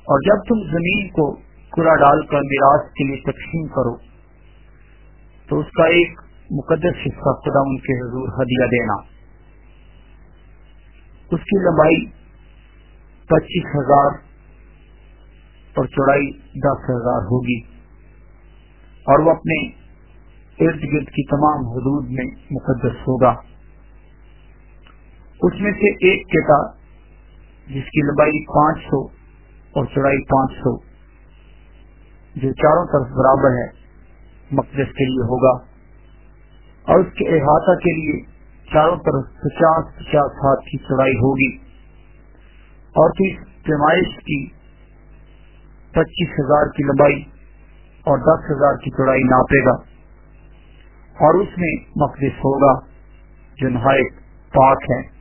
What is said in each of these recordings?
اور جب تم زمین کو کڑا ڈال کر میراث کے لیے تقسیم کرو تو اس کا ایک مقدس حصہ خدا ان کے حضور ہدیہ دینا. اس کی لمبائی 25,000 اور چوڑائی 10,000 ہوگی اور وہ اپنے ارد گرد کی تمام حدود میں مقدس ہوگا. اس میں سے ایک کٹا جس کی لمبائی 500 اور چوڑائی 500 جو چاروں طرف برابر ہے مقدس کے لیے ہوگا اور اس کے احاطہ کے لیے چاروں طرف 50-50 ہاتھ کی چوڑائی ہوگی. اور تو اس پیمائش کی 25,000 کی لمبائی اور 10,000 کی چوڑائی ناپے گا اور اس میں مقدس ہوگا جو نہایت پاک ہے.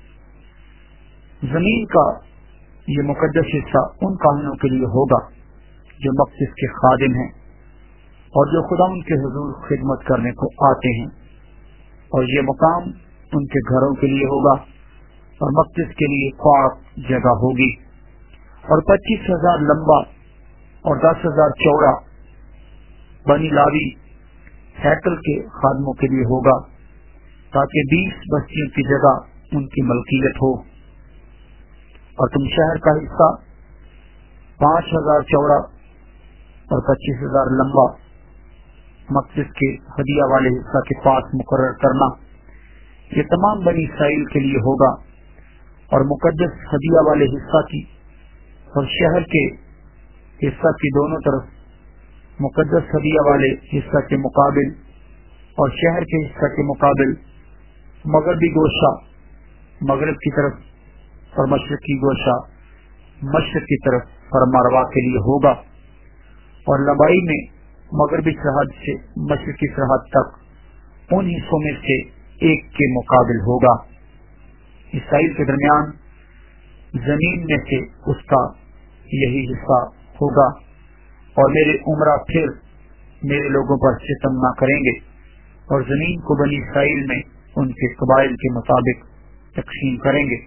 زمین کا یہ مقدس حصہ ان کاہنوں کے لیے ہوگا جو مقدس کے خادم ہیں اور جو خدا ان کے حضور خدمت کرنے کو آتے ہیں، اور یہ مقام ان کے گھروں کے لیے ہوگا اور مقدس کے لیے پاک جگہ ہوگی. اور 25,000 لمبا اور 10,000 چوڑا بنی لاوی ہیکل کے خادموں کے لیے ہوگا تاکہ 20 بستیوں کی جگہ ان کی ملکیت ہو. اور تم شہر کا حصہ 5,000 چوڑا اور 25,000 لمبا مقدس کے ہدیہ والے حصہ کے پاس مقرر کرنا. یہ تمام بنی اسرائیل کے لیے ہوگا اور مقدس ہدیہ والے حصہ کی اور شہر کے حصہ کی دونوں طرف مقدس ہدیہ والے حصہ کے مقابل اور شہر کے حصہ کے مقابل مغربی گوشہ مغرب کی طرف اور مشرقی گوشہ مشرق کی طرف پر مروا کے لیے ہوگا. اور لمبائی میں مغربی سرحد سے مشرقی سرحد تک ان حصوں میں سے ایک کے مقابل ہوگا. اسرائیل کے درمیان زمین میں سے اس کا یہی حصہ ہوگا اور میرے عمرہ پھر میرے لوگوں پر ستم نہ کریں گے اور زمین کو بنی اسرائیل میں ان کے قبائل کے مطابق تقسیم کریں گے.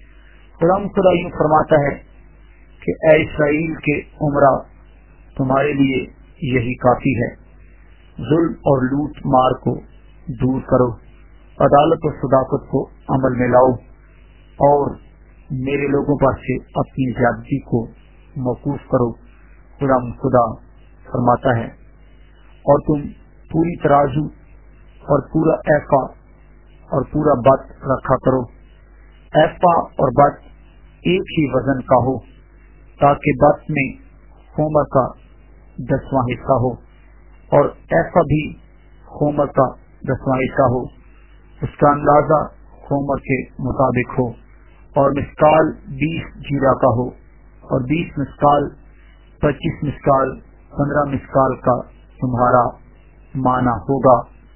خدا یوں فرماتا ہے کہ اے اسرائیل کے عمرہ تمہارے لیے یہی کافی ہے. ظلم اور لوٹ مار کو دور کرو، عدالت و صداقت کو عمل میں لاؤ اور میرے لوگوں پر سے اپنی زیادتی کو موقوف کرو. خدا فرماتا ہے اور تم پوری ترازو اور پورا ایفا اور پورا بت رکھا کرو. ایفا اور بت ایک ہی وزن کا ہو تاکہ بت میں ہومر کا 10واں حصہ ہو اور ایفا بھی ہومر کا 10واں حصہ ہو. اس کا اندازہ ہومر کے مطابق ہو اور مسکال 20 جیرا کا ہو اور 20 مسکال 25 مسکال 15 مسکال کا تمہارا معنی ہوگا.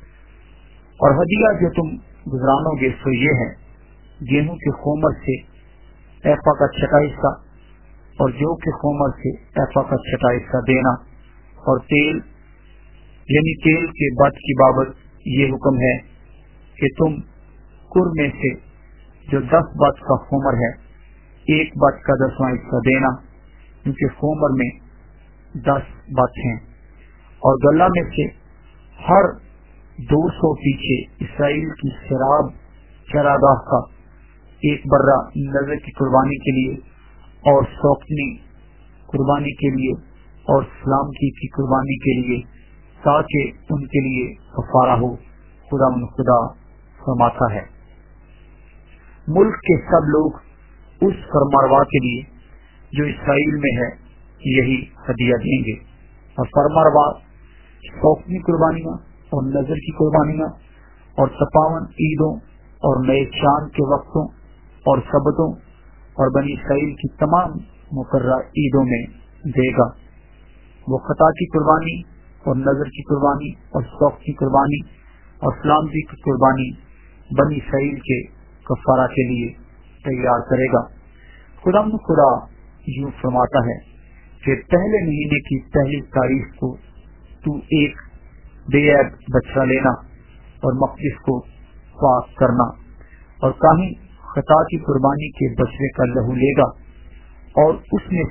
اور ہدیہ جو تم گزرانو گے سو یہ ہے: گیہوں کے خومر سے ایفا کا 6واں حصہ اور جو کے خومر سے ایفا کا 6واں حصہ دینا. اور تیل یعنی تیل کے بت کی بابت یہ حکم ہے کہ تم کر میں سے جو 10 بت کا خومر ہے ایک بت کا 10واں حصہ دینا، کیونکہ خومر میں 10 بت ہیں. اور گلہ میں سے ہر 200 پیچھے اسرائیل کی شراب چراگاہ کا ایک برہ نظر کی قربانی کے لیے اور سوکنی قربانی کے لیے اور سلامتی کی قربانی کے لیے تاکہ ان کے لیے کفارہ ہو. خدا فرماتا ہے ملک کے سب لوگ اس فرماروا کے لیے جو اسرائیل میں ہے یہی ہدیہ دیں گے. اور فرماروا سوکنی قربانیاں اور نظر کی قربانیاں اور 57 عیدوں اور نئے چاند کے وقتوں اور سبتوں اور بنی اسرائیل کی تمام مقررہ عیدوں میں دے گا. وہ خطا کی قربانی اور نظر کی قربانی اور سوق کی قربانی اور سلامتی کی قربانی بنی اسرائیل کے کفارہ کے لیے تیار کرے گا. خدا یوں فرماتا ہے کہ پہلے مہینے کی پہلی تاریخ کو تو ایک بے عیب بچہ لینا اور مقدس کو پاک کرنا، اور کاہن خطا کی قربانی کے بچے کا لہو لے گا اور اس میں سے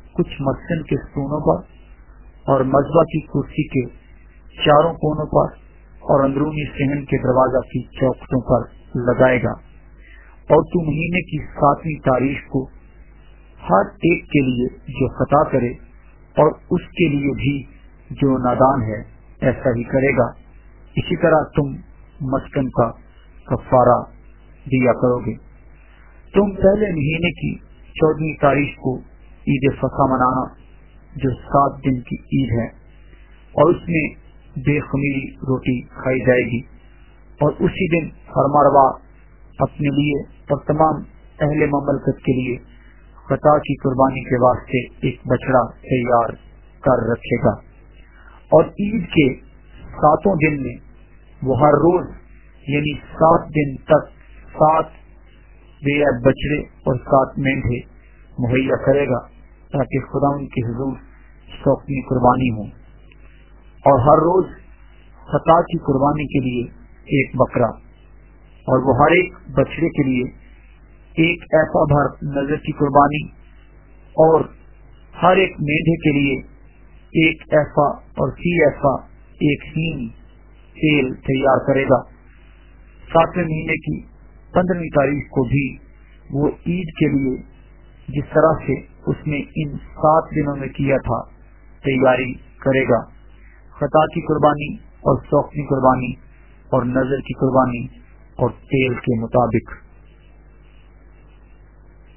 कुछ मस्जिद के स्तूनों पर और मज़बा की कुर्सी के चारों कोनों पर और अंदरूनी सहन के दरवाजा की चौखटों पर लगाएगा। और तू महीने की 7वीं तारीख को हर एक के लिए जो खता करे और उसके लिए भी जो नादान है ऐसा ही करेगा। इसी तरह तुम मस्कन का कफारा दिया करोगे। तुम पहले महीने की 14वीं तारीख को ईद फसा मनाना, जो 7 दिन की ईद है, और उसमें बेखमीरी रोटी खाई जाएगी। और उसी दिन हर मरवा अपने लिए और तमाम अहले ममलकत के लिए खता की कुर्बानी के वास्ते एक बछड़ा तैयार कर रखेगा। और ईद के 7 दिन में वो हर रोज यानी 7 दिन तक 7 बेअब बछड़े और 7 मेंढे मुहैया करेगा, ताकि खुदा उनके हुजूर शौकीन कुर्बानी हो। और हर रोज खता की कुर्बानी के लिए एक बकरा, और वो हर एक बछड़े के लिए एक ऐसा भर नजर की कुर्बानी, और हर एक मेंढे के लिए एक ऐसा और सी ऐसा एक हीन तेल तैयार करेगा। 7वें महीने की 15वीं तारीख को भी वो ईद के लिए जिस तरह से उसने इन 7 दिनों में किया था तैयारी करेगा। खता की कुर्बानी और शौक की कुर्बानी और नजर की कुर्बानी और तेल के मुताबिक